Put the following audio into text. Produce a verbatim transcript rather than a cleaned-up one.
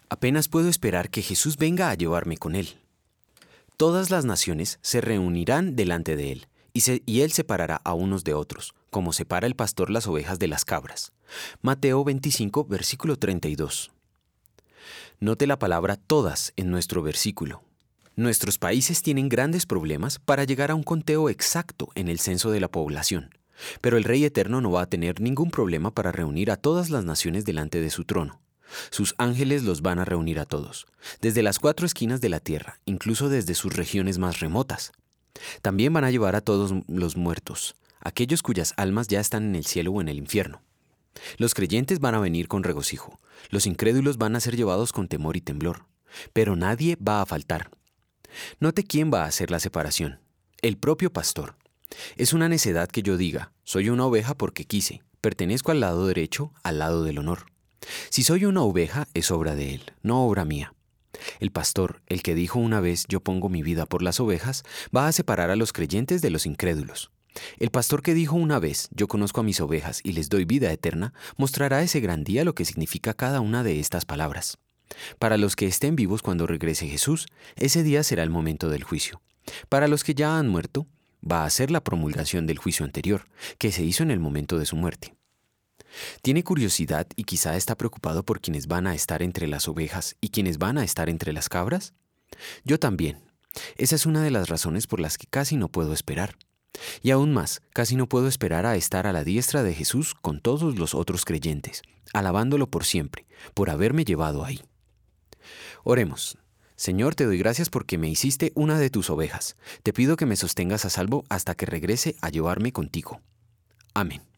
Apenas puedo esperar que Jesús venga a llevarme con él. Todas las naciones se reunirán delante de él, y, se, y él separará a unos de otros, como separa el pastor las ovejas de las cabras. Mateo veinticinco, versículo treinta y dos. Note la palabra todas en nuestro versículo. Nuestros países tienen grandes problemas para llegar a un conteo exacto en el censo de la población, pero el Rey Eterno no va a tener ningún problema para reunir a todas las naciones delante de su trono. Sus ángeles los van a reunir a todos, desde las cuatro esquinas de la tierra, incluso desde sus regiones más remotas. También van a llevar a todos los muertos, aquellos cuyas almas ya están en el cielo o en el infierno. Los creyentes van a venir con regocijo, los incrédulos van a ser llevados con temor y temblor, pero nadie va a faltar. Note quién va a hacer la separación: el propio pastor. Es una necedad que yo diga, soy una oveja porque quise, pertenezco al lado derecho, al lado del honor. Si soy una oveja, es obra de él, no obra mía. El pastor, el que dijo una vez yo pongo mi vida por las ovejas, va a separar a los creyentes de los incrédulos. El pastor que dijo una vez yo conozco a mis ovejas y les doy vida eterna, mostrará ese gran día lo que significa cada una de estas palabras. Para los que estén vivos cuando regrese Jesús, ese día será el momento del juicio. Para los que ya han muerto, va a ser la promulgación del juicio anterior, que se hizo en el momento de su muerte. Tiene curiosidad y quizá está preocupado por quienes van a estar entre las ovejas y quienes van a estar entre las cabras. Yo también. Esa es una de las razones por las que casi no puedo esperar. Y aún más, casi no puedo esperar a estar a la diestra de Jesús con todos los otros creyentes, alabándolo por siempre, por haberme llevado ahí. Oremos. Señor, te doy gracias porque me hiciste una de tus ovejas. Te pido que me sostengas a salvo hasta que regrese a llevarme contigo. Amén.